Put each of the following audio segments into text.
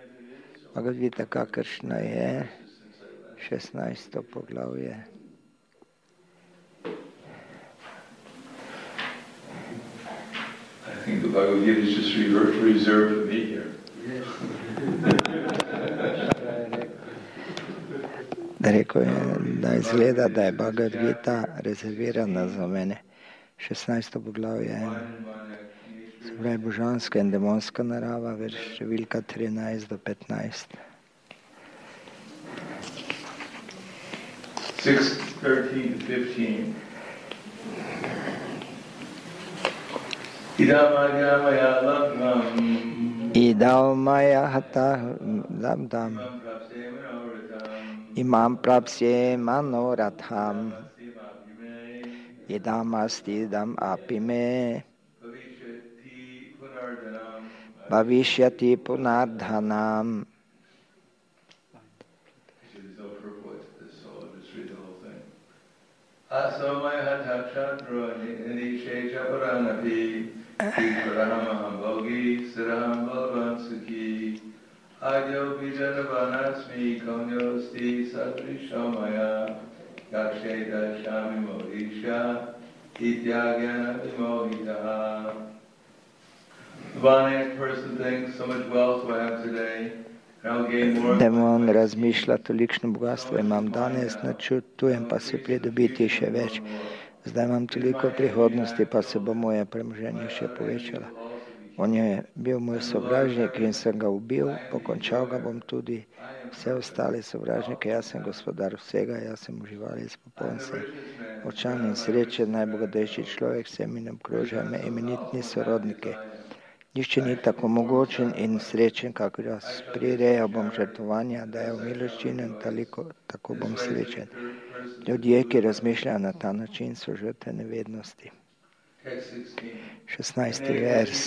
Bhagavad Gita, kakršna je, 16. poglavje. I think the Bhagavad Gita is just reserved for me here. Da rekel je, da izgleda, da je Bhagavad Gita rezervirana za mene. 16. poglavje. Se pravi, božanska in demonska narava, verš številka 13 do 15. 6:13 to 15. Idamaya labdham Idamaya hata labdham imam prapsye manoratham idamasti idam apime bhavishyati punardhanam. Asomaya hatachadra nishecha paranapi Ikvaraham bhogi siraham balavan sukhi Adyo vijanavanasmi kaunyosti sadrishamaya Yaksheda shami mohisha Ityagana vimohitaha. The Vanayak person thinks, so much wealth do I have today, and I'll gain more. Demon razmišlja, tolikšno bogatstvo imam danes, načutujem pa se pridobiti še več. Zdaj imam toliko prihodnosti, pa se bo moje premoženje še povečalo. On je bil moj sovražnik in sem ga ubil, pokončal ga bom tudi vse ostale sovražnike. Jaz sem gospodar vsega, jaz sem uživalec popoln se. Močan in srečen, najbogatejši človek, vse mi ne obkrožajo me imenitni sorodniki. Nišče ni tako mogočen in srečen, kakor jaz. Prirejal bom žrtvovanja, dajal miloščino in tako bom srečen. Ljudje, ki razmišljajo na ta način, so žrtve nevednosti. 16. vers.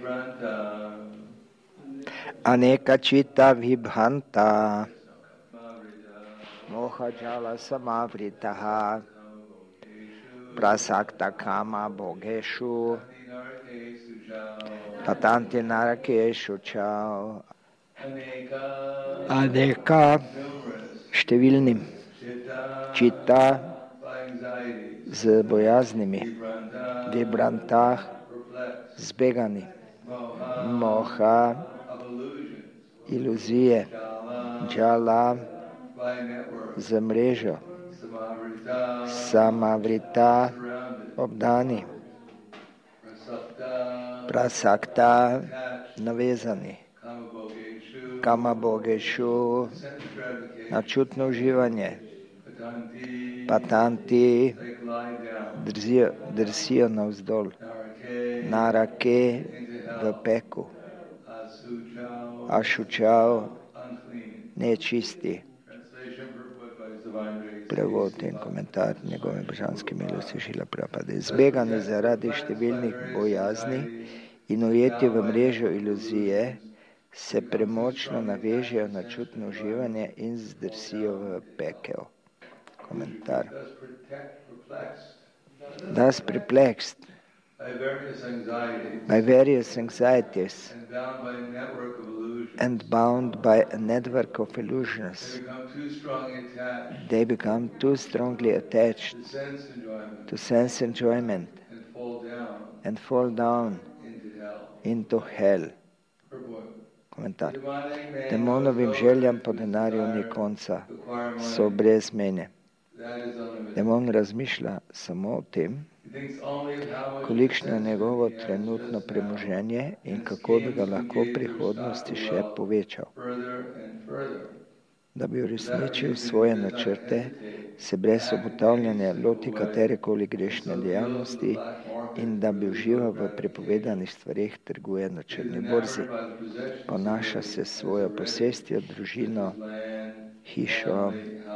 Aneka čita vibhanta moha jala samavritaha prasakta kama bogeshu patanti narakeshu čau. Aneka številnim čita z bojaznimi, vibrantah zbegani, moha iluzije, džala z mrežo, samavrita obdani, prasakta navezani, kamabogešu načutno uživanje, patanti drsijo navzdol, narake v peku, ašučav nečisti. Prevod in komentar njegove božanske milosti Šrila Prabhupada. Zbegani zaradi številnih bojazni in ujeti v mrežo iluzije se premočno navežejo na čutno uživanje in zdrsijo v pekel. Komentar. Thus perplexed by various anxieties and bound by a network of illusions, they become too strongly attached to sense enjoyment and fall down into hell. Komentar. Demonovim željam po denarju ni konca, so brez mene. Demon razmišlja samo o tem, kolikšno je njegovo trenutno premoženje in kako bi ga lahko v prihodnosti še povečal. Da bi uresničil svoje načrte, se brez obotavljanja loti katerekoli grešne dejavnosti in da bi užival v prepovedanih stvareh, trguje na črni borzi. Ponaša se s svojo posestjo, družino, hišo,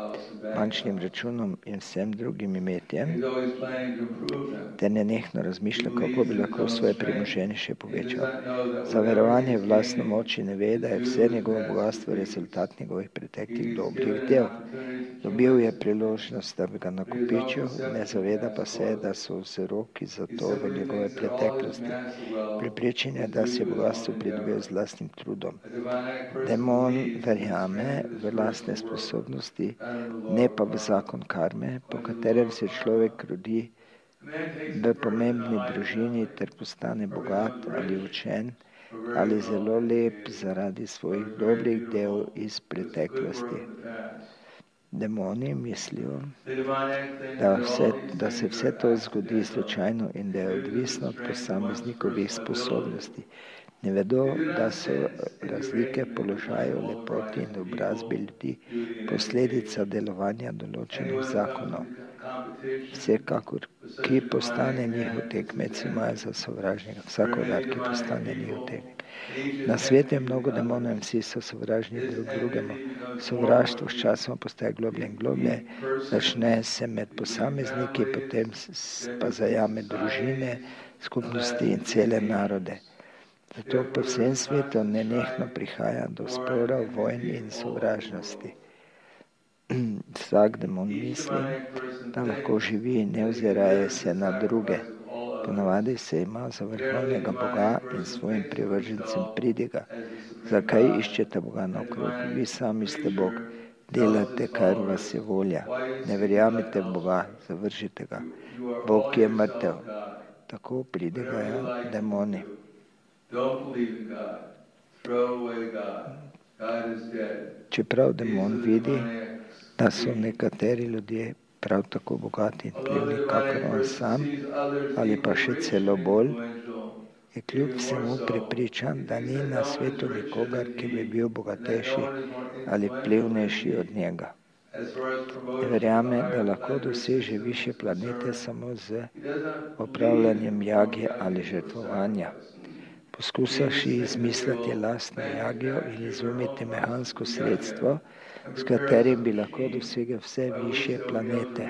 bančnim računom in vsem drugim imetjem, He's always planning to improve them. te nenehno razmišlja, kako bi lahko svoje premoženje še He does povečal. not know that Za whatever verovanje he's v lastno gaining moč ne ve, da je vse njegovo bogatstvo rezultat njegovih preteklih dobrih del. Dobil je priložnost, da bi ga nakopičil, ne zaveda pa se, da so vzroki za to v njegove preteklosti. Prepričan je, da si je bogatstvo pridobil z lastnim trudom. Demon verjame v lastne sposobnosti, ne pa v zakon karme, po katerem se človek rodi v pomembni družini ter postane bogat ali učen ali zelo lep zaradi svojih dobrih del iz preteklosti. Demoni mislijo, da se vse to zgodi slučajno in da je odvisno od posameznikovih sposobnosti. Ne vedo, da so razlike položajev, lepoti in obrazbi ljudi posledica delovanja določenih zakonov. Vsekakor, ki postane njihov tekmec, imajo za sovražnika. Vsakogar, ki postane njihov tekmec. Na svetu je mnogo demonov in vsi so sovražni drug drugemu. Sovraštvo s časom postaje globlje in globlje, začne se med posamezniki, potem pa zajame družine, skupnosti in cele narode. Zato po vsem svetu nenehno prihaja do sporov, vojn in sovražnosti. Vsak demon misli, da lahko živi, ne oziraje se na druge. Ponavadi se ima za vrhovnega Boga in svojim privržencem pridiga. Zakaj iščete Boga naokrog? Vi sami ste Bog. Delate, kar vas je volja. Ne verjamite v Boga, zavržite ga. Bog je mrtev. Tako pridigajo demoni. Čeprav demon vidi, da so nekateri ljudje prav tako bogati in vplivni, kakor on sam, ali pa še celo bolj, je kljub vsemu prepričan, da ni na svetu nikogar, ki bi bil bogatejši ali vplivnejši od njega. Verjame, da lahko doseže višje planete samo z opravljanjem jage ali žrtvovanja. Poskušaš izmisliti lastno jagijo in izumiti mehansko sredstvo, s katerim bi lahko dosegel vse višje planete.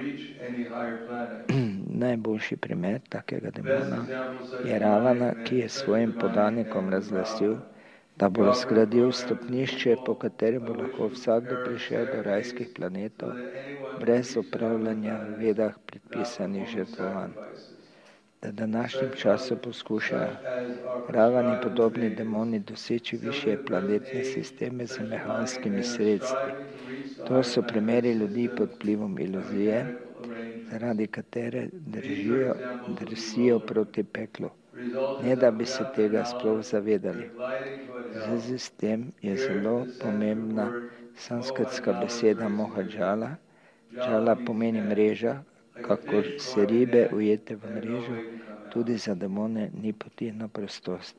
Najboljši primer takega demona je Ravana, ki je svojim podanikom razglasil, da bo razgradil stopnišče, po katerem bo lahko vsakdo prišel do rajskih planetov brez opravljanja v vedah predpisanih žrtvovanj. V današnjem času poskušajo Ravani podobni demoni doseči višje planetne sisteme z mehanskimi sredstvi. To so primeri ljudi pod vplivom iluzije, zaradi katere drsijo proti peklu, ne da bi se tega sploh zavedali. V zvezi s tem je zelo pomembna sanskritska beseda mohadžala. Džala pomeni mreža, kakor se ribe ujete v mrežo, tudi za demone ni poti na prostost.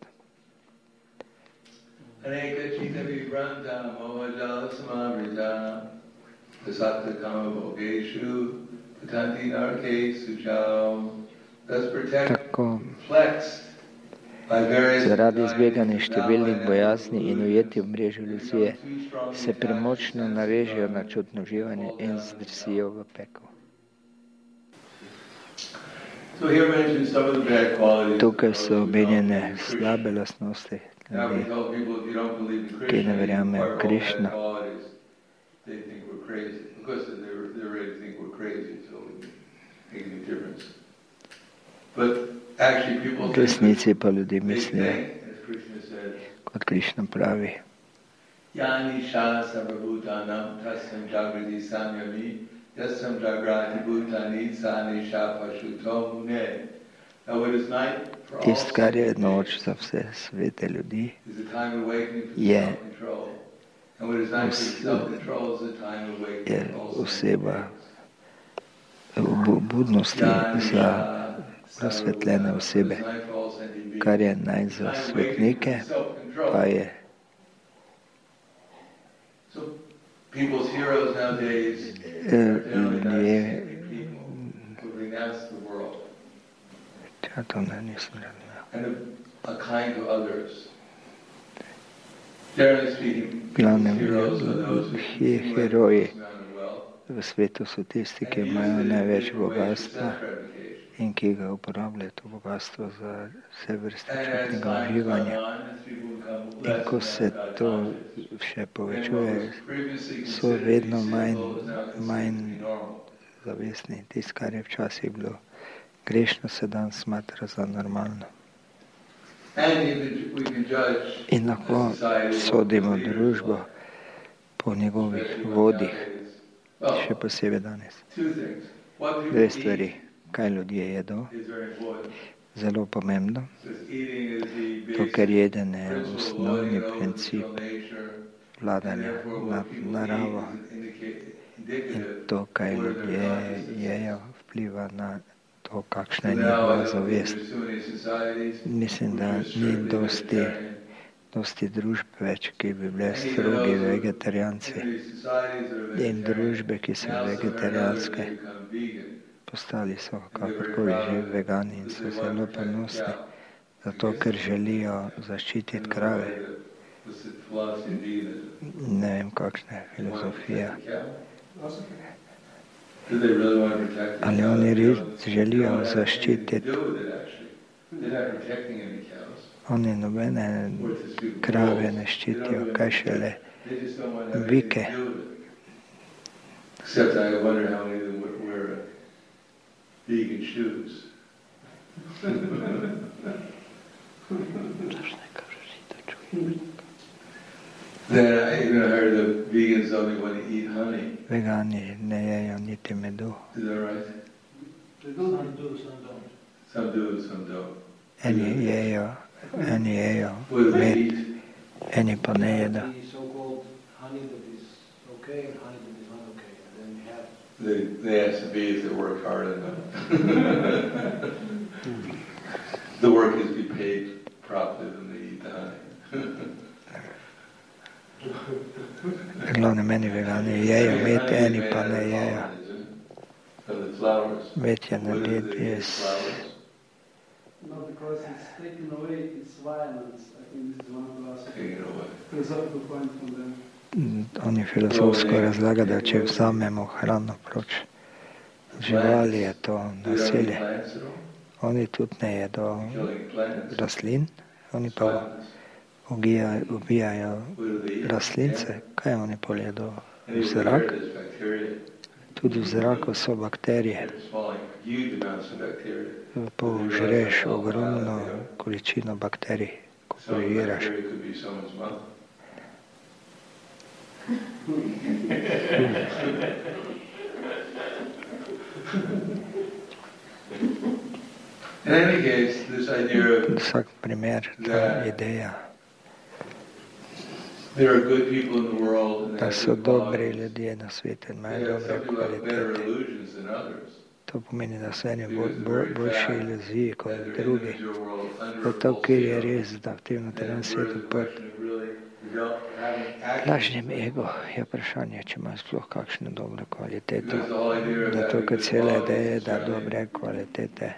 Tako, zaradi izbjeganja številnih bojazni in ujeti v mrežo iluzije se premočno navežejo na čutno uživanje in zdrsijo v pekel. Tukaj so omenjene slabe lastnosti ljudi, ki ne verjamejo v Krišno. V resnici pa ljudi mislijo, kot Krišna pravi, Yasam jagrati bhutani sanisha pashuto mune. Tisto, kar je noč za vse svete ljudi, je oseba v budnosti za razsvetljene osebe. Kar je naj za svetnike, pa je ljudje, to ne nisem glavnem heroji v svetu so tisti, ki imajo največ bogatstva in ki ga uporabljajo to bogatstvo za vse vrste čutnega uživanja. In ko se to še povečuje, so vedno manj zavestni. Tisto, kar je včasih bilo grešno, se danes smatra za normalno. In lahko sodimo družbo po njegovih vodih, še posebej danes. Dve stvari, kaj ljudje jedo, zelo pomembno, to, ker jedenje je osnovni princip vladanja nad naravo in to, kaj ljudje jejo, vpliva na to, kakšna je njihova zavest. Mislim, da ni dosti družb več, ki bi bile strogi vegetarijanci. In družbe, ki so vegetarijanske, postali so kakorkoli že vegani in so zelo ponosni, zato ker želijo zaščititi krave. Ne vem, kakšna je filozofija. Ali oni res želijo zaščititi? Oni nobene krave ne ščitijo, kaj šele bike. Vegani ne jejo niti medu. Eni jejo med, eni pa ne jedo. They ask the bees that work hard enough. The work is to be paid properly when they eat the honey. Glavne meni vegani jejo med, eni pa ne jejo. Med je nared iz... No, because it's taken away, it's violence. I think this is one of the philosophical points from them. Oni filozofsko razlaga, da če vzamemo hrano proč živali, je to nasilje. Oni tudi ne jedo rastlin, oni pa ubijajo rastlince. Kaj oni pol jedo? V zrak? Tudi v zraku so bakterije. Požreš ogromno količino bakterij, ko požiraš. Vsak primer, ta ideja, da so dobri ljudje na svetu in imajo dobre kvalitete. To pomeni, da so eni boljši iluziji kot drugi. Zato, ker je res, da v tem materialnem svetu pod lažnim ego je vprašanje, če ima sploh kakšno dobro kvaliteto. Zato, ker cela ideja je, da dobre kvalitete,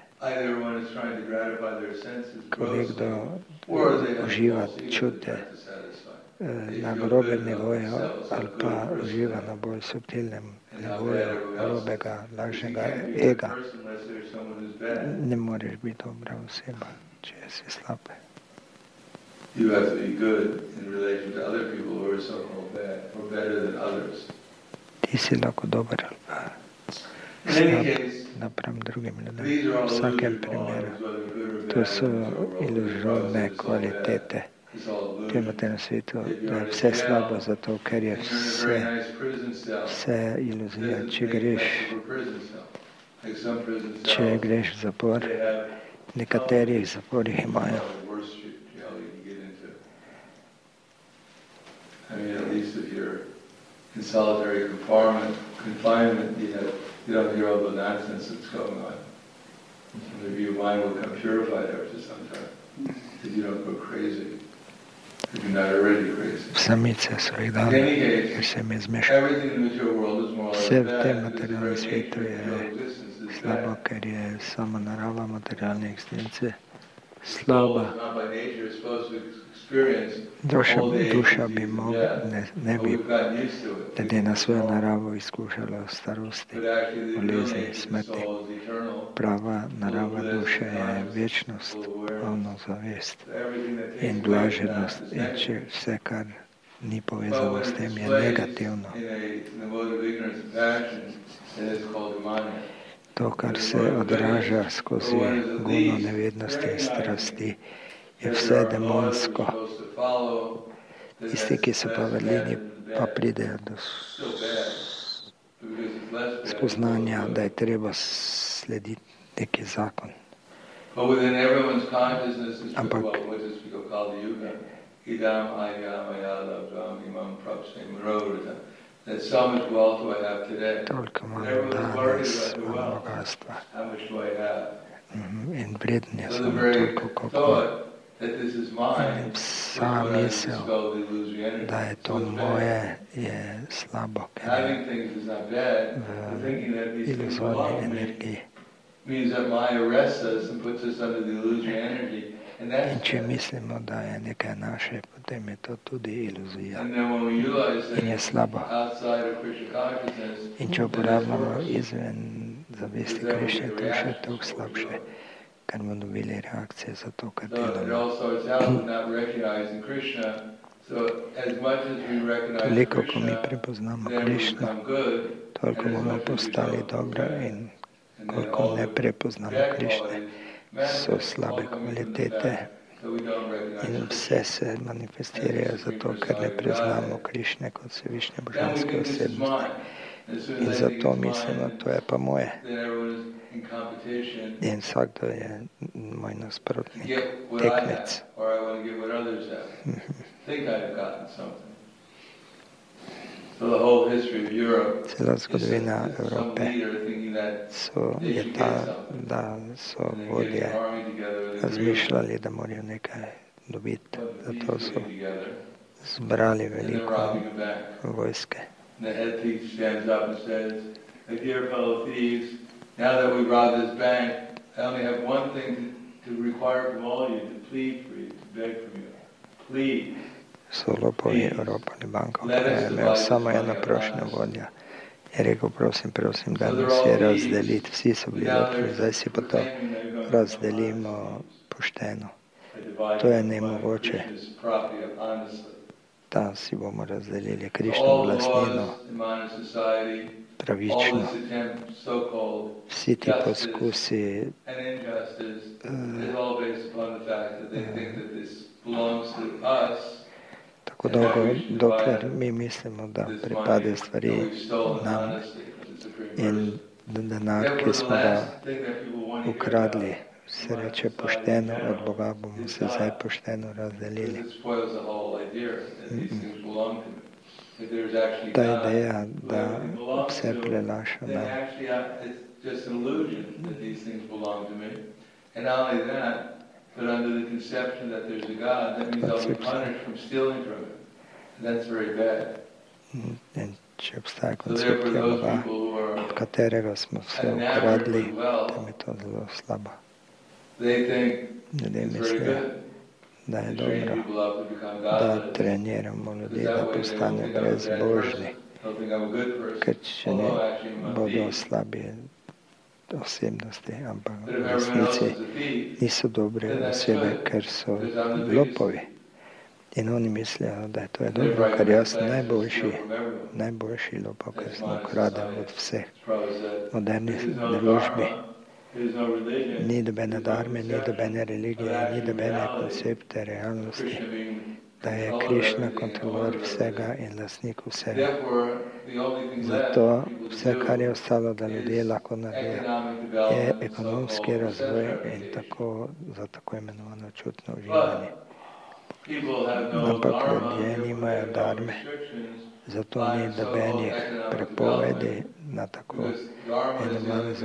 ko nekdo uživa čute na grobem nivoju ali pa uživa na bolj subtilnem nivoju grobega, lažnega ega, ne moreš biti dobra oseba, če si slab. You have to be good in relation to other people who are so-called bad, or better than others. Ti si lahko dober ali pa slab napram drugim ljudem. V vsakem primeru. To so iluzorne kvalitete. Temate na svetu, da je vse slabo zato, ker je vse iluzija. Če greš v zapor, nekateri v zaporih imajo. I mean, at least if you're in solitary confinement, you don't hear all the nonsense that's going on. So maybe your mind will become purified after some time, if you don't go crazy, if you're not already crazy. Samice so jih dali, ker se mi zmeša. Vse v tem materialnem svetu je slabo, ker je sama narava materialne eksistence slaba. Duša bi ne bi glede na svojo naravo izkušala starosti, bolezni, smrti. Prava narava duše je večnost, polno zavest in blaženost, in če vse, kar ni povezano s tem, je negativno. To, kar se odraža skozi guno nevednosti in strasti, je vse demonsko. Tisti, ki so pa vrlini, pa pridejo do spoznanja, da je treba slediti neki zakon. Ampak toliko imamo danes, imamo bogatstva. In vrednje smo toliko, koliko. In vsa misel, da je to moje, je slabo, ker je v iluzorni energiji. In če mislimo, da je nekaj naše, potem je to tudi iluzija in je slabo. In če uporabljamo izven zavesti Krišne, to je še toliko slabše, ker bomo dobili reakcije za to, kar delamo. Toliko, ko mi prepoznamo Krišno, toliko bomo postali dobro, in koliko ne prepoznamo Krišne, so slabe kvalitete in vse se manifestirajo zato, ker ne preznamo Krišne kot vsevišnje božanske osebnosti. In zato mislimo, to je pa moje. In vsakdo je moj nasprotnik, tekmec. Cela zgodovina Evrope je ta, da so vodje razmišljali, da morajo nekaj dobiti. Zato so zbrali veliko vojske. Now that we robbed this bank, I only have one thing to require from all you, to plead for you, to beg from you. Please. So lopovi oropali banko, je imel samo eno prošnjo vodja. Je rekel, prosim, da nas je razdeliti. Vsi so bili lopovi, zdaj si pa to razdelimo pošteno. To je nemogoče. Da si bomo razdelili Krišno lastnino pravično. Vsi ti poskusi tako dolgo, dokler mi mislimo, da pripade stvari nam in denar, ki smo ga ukradli, se reče pošteno od Boga, bomo se zdaj pošteno razdelili. Ta ideja, da vse prelaša nam. In če obstaja koncepcija Boga, od katerega smo se ukradli, potem je to zelo slabo. Ljudje mislijo, da je dobro, da treniramo ljudi, da postane brezbožni, ker če ne bodo slabi osebnosti, ampak v resnici niso dobre osebe, ker so lopovi. In oni mislijo, da je to dobro, ker jaz najboljši lopov, ker sem ukradel od vseh modernih družbi. Ni dobene dharme, ni dobene religije, ni dobene koncepte realnosti, da je Krišna kontrolor vsega in lastnik vsega. Zato vse, kar je ostalo, da ljudje lahko naredijo, je ekonomski razvoj in za tako imenovano čutno uživanje. Ampak ljudje nimajo dharme, zato ni dobenih prepovedi na tako imenovani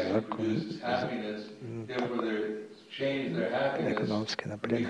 ekonomski napredek.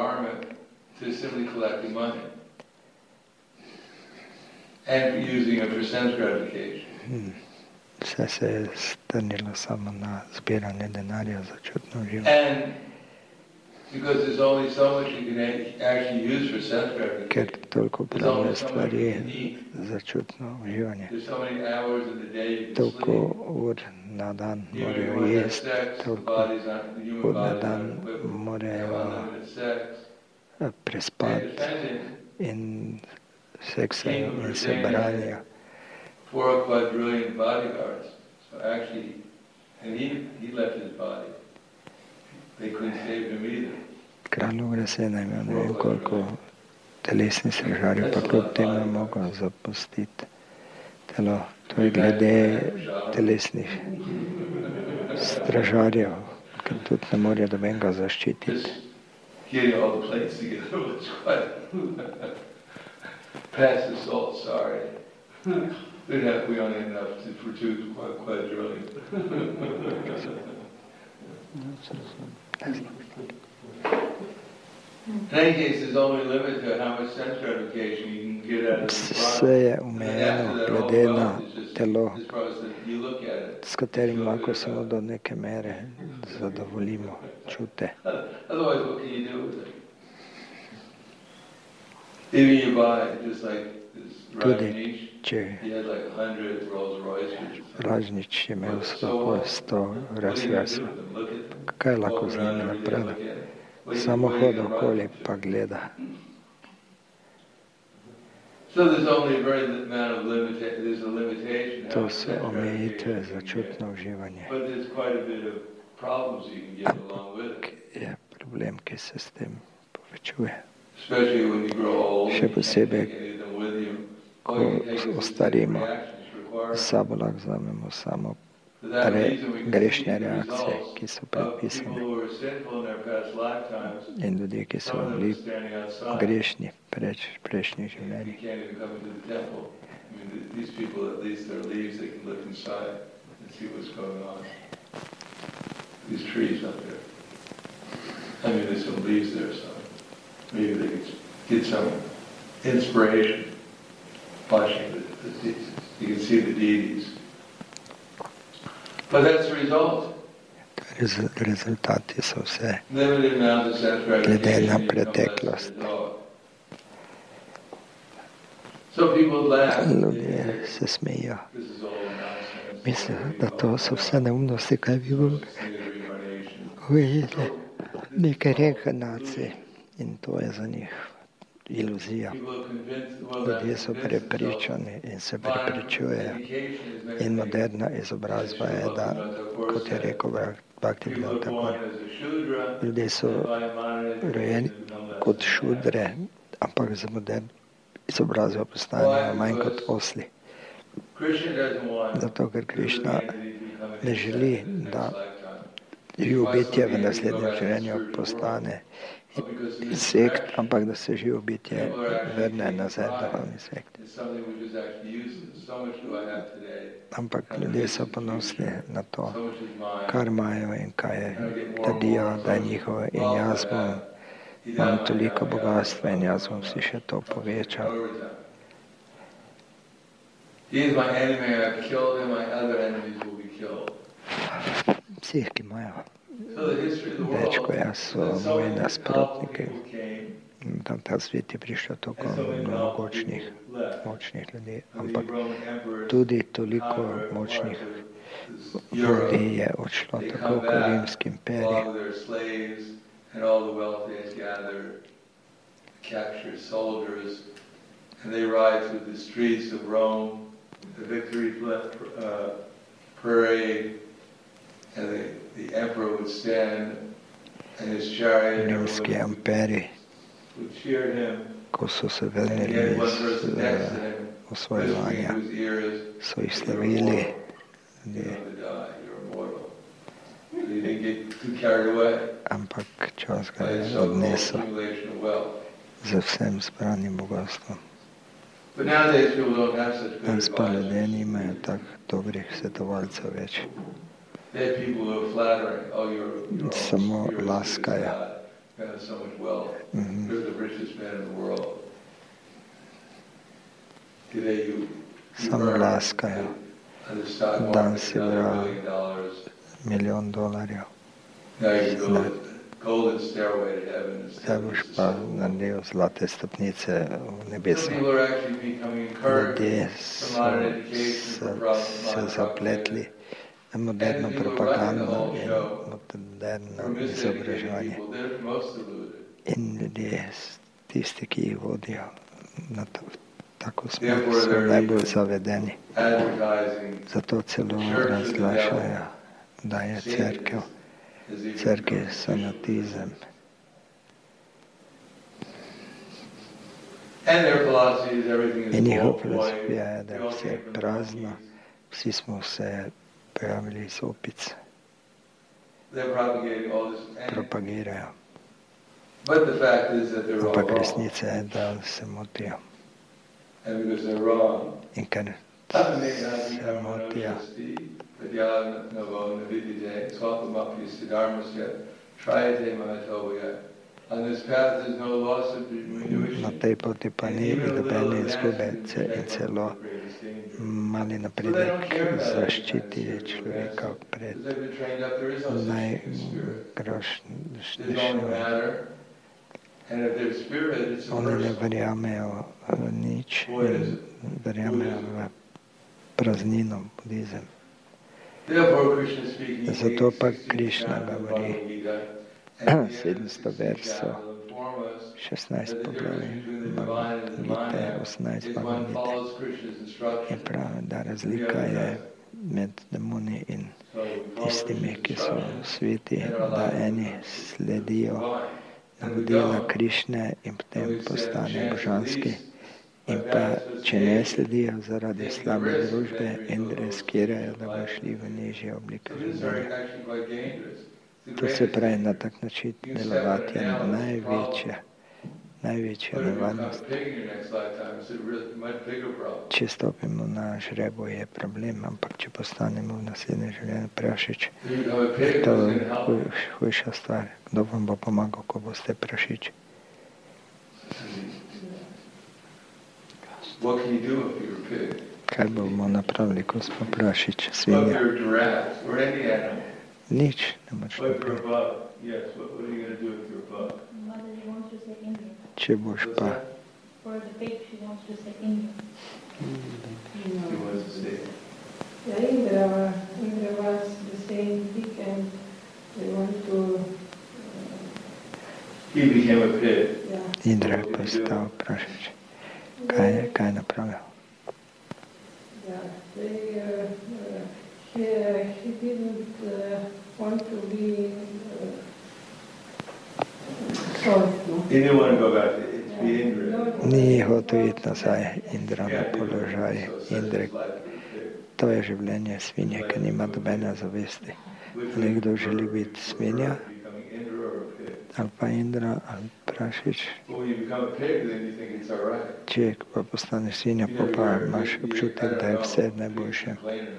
Vse se je strnilo samo na zbiranje denarja za čutno uživanje. ker toliko pravne stvari za čutno uživanje. Toliko ur na dan morajo jesti, toliko ur na dan morajo prespati in seksajo in se branijo. 4 quadrillion bodyguards. So actually, and he left his body. They couldn't save him either. Kralj Ugrasena ima ne vem koliko telesnih stražarjev, pa kljub temu je mogel zapustiti telo. To je glede telesnih stražarjev, ker tudi ne morejo nobenega zaščititi. Getting all the plates together was quite past the salt, sorry. We only enough for 2 quadrillion. In any case, there's only limit to how much sense gratification you can get out of the body. Vse je omejeno glede na telo, s katerim lahko samo do neke mere zadovoljimo čute. Otherwise, what can you do with it? Even you buy, just like this Rajneesh, he had like 100 Rolls Royces. Rajneesh je imel 100 Rolls-Roycev. Kaj lahko z njimi napravi? Samo hod okoli pa gleda. To so omejitve za čutno uživanje. Ampak je problem, ki se s tem povečuje. Še posebej, ko ostarimo, s sabo lahko vzamemo samo grešne reakcije, ki so predpisane. In ljudje, ki so bili grešni prejšnjih življenjih. But that's the result. Rezultati so vse glede na preteklost. Ljudje se smejijo. Mislijo, da to so vse neumnosti, kaj bi govorili. Nekaj reinkarnacij in to je za njih iluzija. Ljudje so prepričani in se prepričujejo. In moderna izobrazba je, da, kot je rekel Bhaktivedanta Thakur, ljudje so rojeni kot šudre, ampak za moderno izobrazbo postanejo manj kot osli. Zato, ker Krišna ne želi, da živo bitje v naslednjem življenju postane insekt, ampak da se živo bitje vrne nazaj v insekt. Ampak ljudje so ponosni na to, kar imajo in kaj trdijo, da je njihovo in jaz imam toliko bogatstva in jaz bom si še to povečal. Vsi, ki imajo več kot jaz, so moji nasprotniki. Ta svet je prišlo toliko močnih ljudi, ampak tudi toliko močnih vodij je odšlo, tako kot Rimski imperij. Rimski imperij, ko so se vrnili iz osvojevanja, so jih slavili. Ampak čas ga je odnesel z vsem zbranim bogastvom. Danes pa ljudje nimajo tak dobrih svetovalcev več. Samo laskajo. Samo laskajo. Dan si bral $1 milijon. golden stairway to heaven Zdaj instead of boš just a pa simple. naredil zlate stopnice v nebesa. People are actually becoming Ljudje encouraged so from modern education, from se zapletli na moderno and the people running the propagando whole in show moderno were miseducated izobraževanje. people. They're most deluded. In ljudje, tisti, ki jih vodijo na tako smer, Therefore, so they're najbolj zavedeni. advertising Zato celo razglašajo, da je cerkev sanatizem. And their philosophy is everything is In njihova void. filozofija je, da We je all vse came from the prazno, monkeys. vsi smo se pojavili iz opic, They're propagating all this. propagirajo. But the fact is that they're all Ampak wrong. resnica je, da se motijo. And because they're wrong, In ker se motijo, na tej poti pa ni nobene izgube in celo mali napredek zaščiti človeka pred najgrošnejšimi. Oni ne verjamejo nič in verjamejo v praznino, budizem. Zato pa Krišna govori 700 versov, 16 poglavij Bhagavad-gite, 18 Bhagavad-gite. In pravi, da razlika je med demoni in tistimi, ki so sveti, da eni sledijo navodila Krišne in potem postane božanski. In pa, če ne sledijo zaradi slabe družbe in riskirajo, da bodo šli v nižje oblike življenja. To se pravi, na tak način delovati je največja nevarnost. Če stopimo na žrebo, je problem, ampak če postanemo v naslednjem življenju prašič, je to hujša stvar. Kdo vam bo pomagal, ko boste prašič? Kaj bomo napravili, ko smo prašič, svinja? Nič ne moč napraviti. Če boš pa Indra je postal prašič. Kaj je napravil? He didn't want to be He didn't want to go back to Indra. Ni hotel iti nazaj Indra na položaj Indre. To je življenje svinje, ki nima dobene zavesti. Ali kdo želi biti svinja, ali pa Indra, ali prašič. Če pa postaneš svinja, pa imaš občutek, da je vse najboljše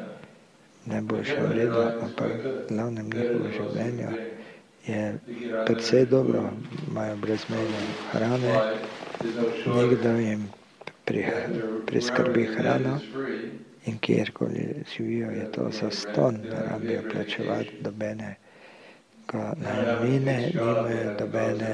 v redu, ampak v glavnem njihovo življenje je precej dobro, imajo brezmejno hrane, nekdo jim priskrbi hrano in kjerkoli živijo, je to zastonj, ne rabijo plačevati dobene najemnine, nimajo dobene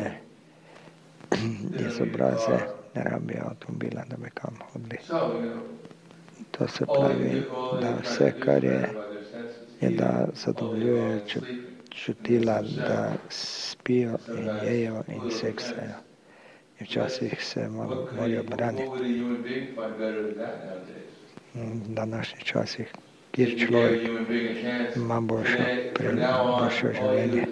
izobraze, ne rabijo avtomobila, da bi kam hodili. To se pravi, da vse, kar je da zadovoljujejo čutila, da spijo in jejo in seksajo. In včasih se morajo braniti. V današnjih časih, kjer človek ima boljše življenje.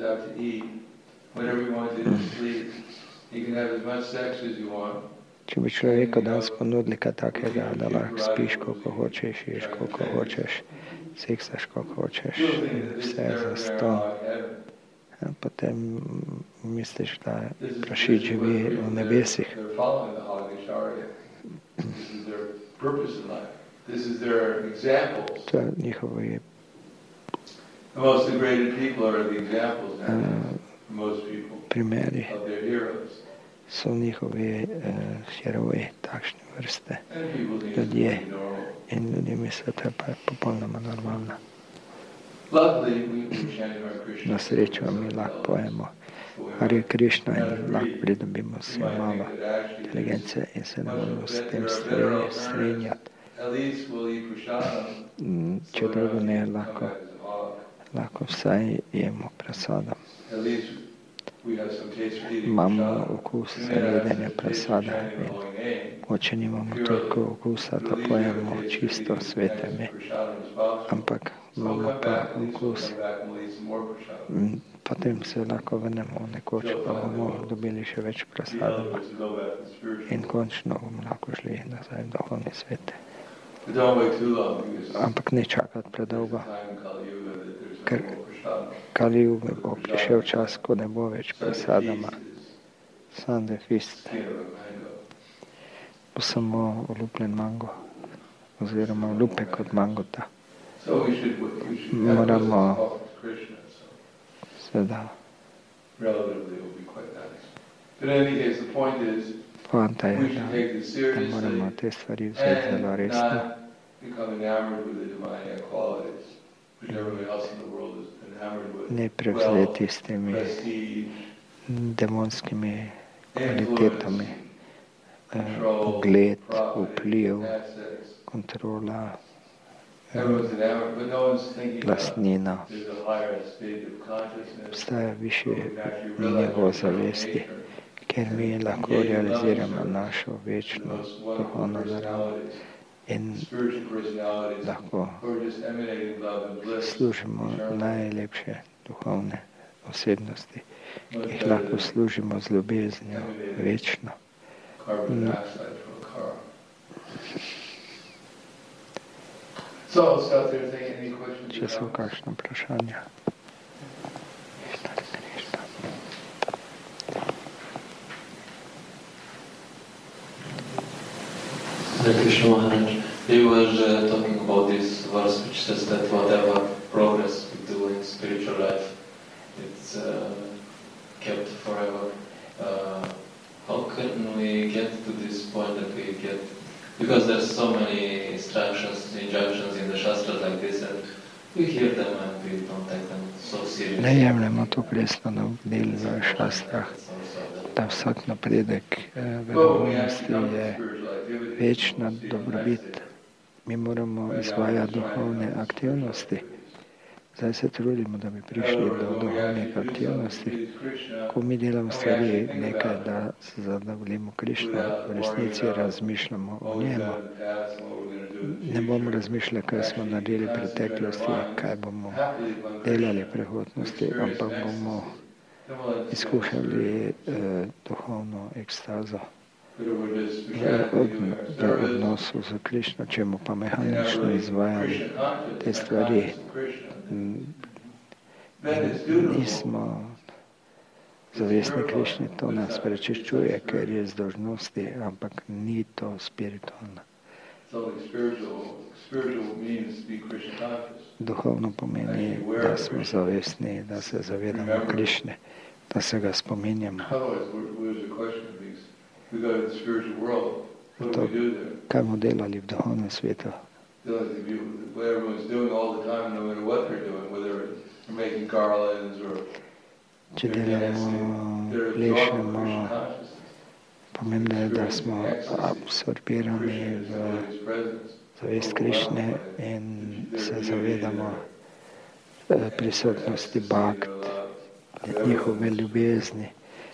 Če bi človeku danes ponudili kaj takega, da lahko spiš, koliko hočeš, ješ, koliko hočeš, seksaš, koliko hočeš, vse je zastonj. Potem misliš, da prašič živi v nebesih. To je njihovi primeri. So njihovi heroji takšne vrste, ljudje. In ljudje mislijo, da je pa popolnoma normalno. Na srečo mi lahko pojemo Hare Krishna in lahko pridobimo vse malo inteligence in se ne moramo s tem strenjati. Če drugo ne, lahko vsaj jemo prasadam. Imamo okus zajedanja prasada in moče nimamo toliko okusa, da pojemo čisto svete me, ampak imamo pa okus. Potem se lahko vrnemo nekoč, pa bomo dobili še več prasadama in končno bomo lahko šli nazaj v duhovni svet. Ampak ne čakati predolgo, ker Kali Yuga bo prišel čas, ko ne bo več prasadama, sande fist, bo samo olupljen mango, oziroma olupek od mangota. Moramo seveda. Poanta je, da moramo te stvari vzeti zelo resno. Ne prevzeti s temi demonskimi kvalitetami, ugled, vpliv, kontrola, lastnina. Obstaja višji nivo zavesti, ker mi lahko realiziramo našo večno duhovno naravo in lahko služimo najlepše duhovne osebnosti, ki jih lahko služimo z ljubeznijo večno. Če so kakšno vprašanje. Krishna Maharaj, he was talking about this verse which says that whatever progress we do in spiritual life, it's kept forever. How can we get to this point that we get, because there's so many instructions, injunctions in the Shastras like this, and we hear them and we don't take them so seriously. Ne jemljamo to resno navodil v Šastrah, da vsak napredek v duhovnosti je večna dobrobit. Mi moramo izvajati duhovne aktivnosti. Zdaj se trudimo, da bi prišli do duhovnih aktivnosti. Ko mi delamo stvari nekaj, da se zadovoljimo Krišno, v resnici razmišljamo o njemu. Ne bomo razmišljali, kaj smo naredili v preteklosti, kaj bomo delali v prihodnosti, ampak bomo izkušali duhovno ekstazo v odnosu z Krišno, če bomo pa mehanično izvajali te stvari. Nismo zavestni Krišni, to nas prečiščuje, ker je z dolžnosti, ampak ni to spiritualno. Duhovno pomeni, da smo zavestni, da se zavedamo Krišne, da se ga spominjamo. To, kaj bomo delali v duhovnem svetu? Če delamo, plešemo, pomembno je, da smo absorbirani v zavest Krišne in se zavedamo prisotnosti bhakt, njihove ljubezni.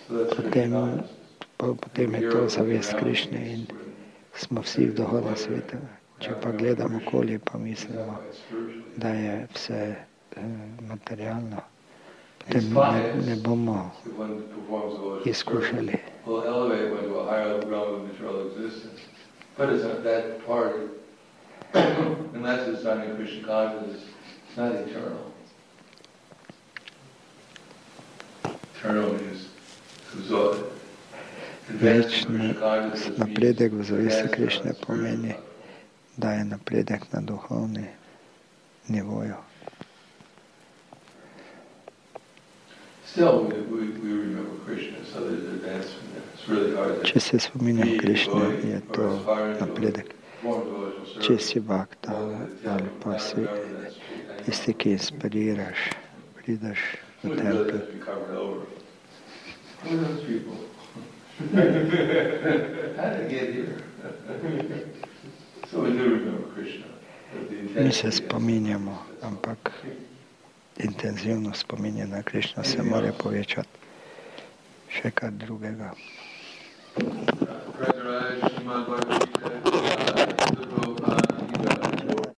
Potem je to zavest Krišne in smo vsi v duhovnem svetu. Če pa gledamo okoli, pa mislimo, da je vse materialno, potem ne bomo izkušali. Večni napredek v zavesti Krišne pomeni, da je napredek na duhovni nivoju. Če se spominjam Krišne, je to napredek. Če si bhakta ali pa si tisti, ki inspiriraš, prideš v tempelj. Who are those people? How did I get here? So we do remember Krishna. Mi se spominjamo, ampak intenzivno spominje na Krišna se mora povečati. Še kar drugega. Pragaraj, Srimad Bhagavad Gita.